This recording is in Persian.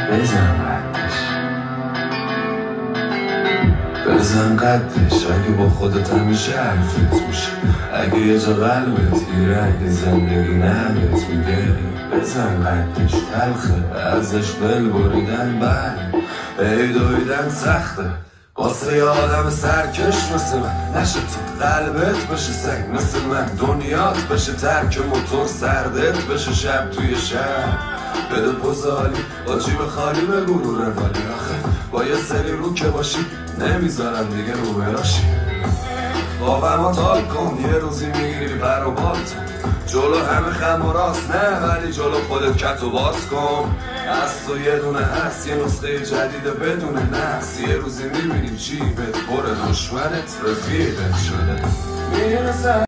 بزن قدش اگه با خودت همیشه حرفت میشه، اگه یه جا قلبت گیره، اگه زندگی نهبت میگه بزن قدش تلخه، ازش دل بریدن دویدن سخته واسه یه آدم سرکش مثل من، نشه تو قلبت بشه سنگ مثل من، دنیات بشه ترک موتور سردت بشه شب توی شب، بده پوزالی با جیب خالی به گروه روالی، آخه با یه سری رو که باشی نمیذارم دیگه رو براشی، با تال کن یه روزی میگیری پر و بات، جلو همه خم و راست نه ولی جلو خودت کت و باز کن، از تو یه دونه هست یه نسخه جدیده بدون نفس، یه روزی میبینی جیبت پر دشمنت رفیقت شده میرسه